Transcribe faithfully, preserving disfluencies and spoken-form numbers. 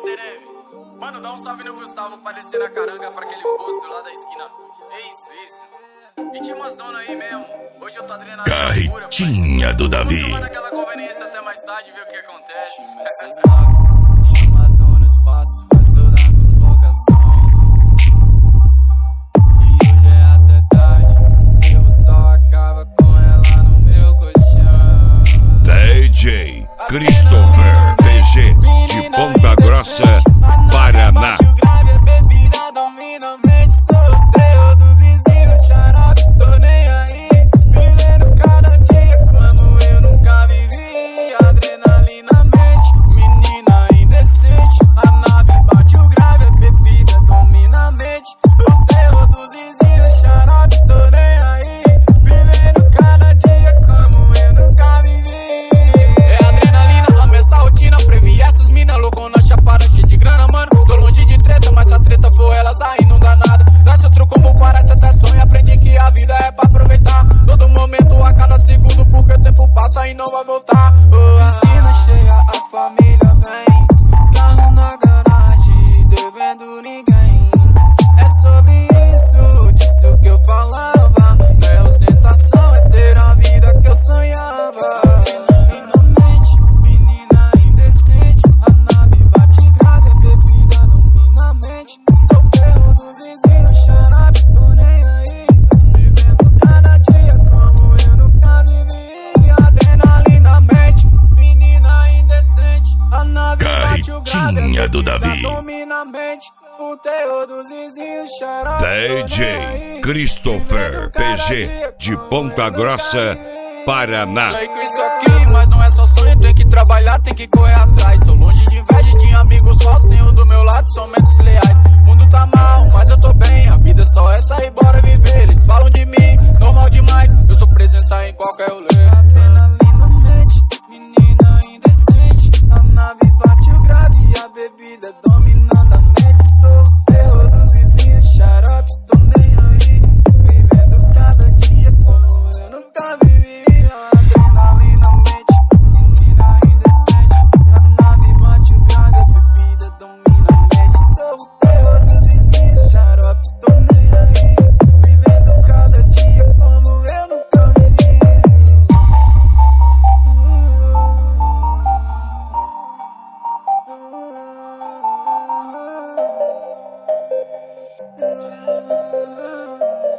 mister M. Mano, dá um salve no Gustavo pra descer na caranga pra aquele posto lá da esquina. É isso, isso. E tinha umas donas aí mesmo. Hoje eu tô adrenalina. Carretinha do Davi. Vamos naquela conveniência até mais tarde ver o que acontece. Chama as donas no espaço, faz toda a convocação. E hoje é até tarde, porque o sol acaba com ela no meu colchão. D J Christopher P G de Ponta Grossa, Paraná. O grave é bebida, domina a mente. Solteiro dos vizinhos, xarope, tô nem aí. Vivendo cada dia como eu nunca vivi. Adrenalina na mente, menina indecente. A nave bate o grave, é bebida, domina a mente. O terror dos vizinhos, xarope, tô nem aí. Vivendo cada dia como eu nunca vivi. É adrenalina, amo essa rotina. Previ essas mina loucão na chapada, cheia de grana, mano. Tô longe de treta, mas se a treta for elas aí não dá nada. Dá seu truco, como parece até sonho. Aprendi que a vida é pra aproveitar todo momento, a cada segundo, porque o tempo passa e não vai voltar. Oh, piscina cheia, a família vem. Carro na garagem, devendo ninguém. É sobre isso, disso que eu falava. Não é ostentação, é ter a vida que eu sonhava. Adrenalinamente, menina indecente. A nave bate grave, é bebida, domina a mente. Sou perro dos vizinhos, xarope, tô nem aí. Vivendo cada dia como eu nunca vivi. Adrenalinamente, menina indecente. A nave bate o grave, Carretinha é do bebida, Davi. domina a mente. O terror dos vizinhos, xarope, D J Christopher P G de Ponta Grossa, Paraná. Sonhei com isso aqui, mas não é só sonho, tem que trabalhar, tem que correr atrás.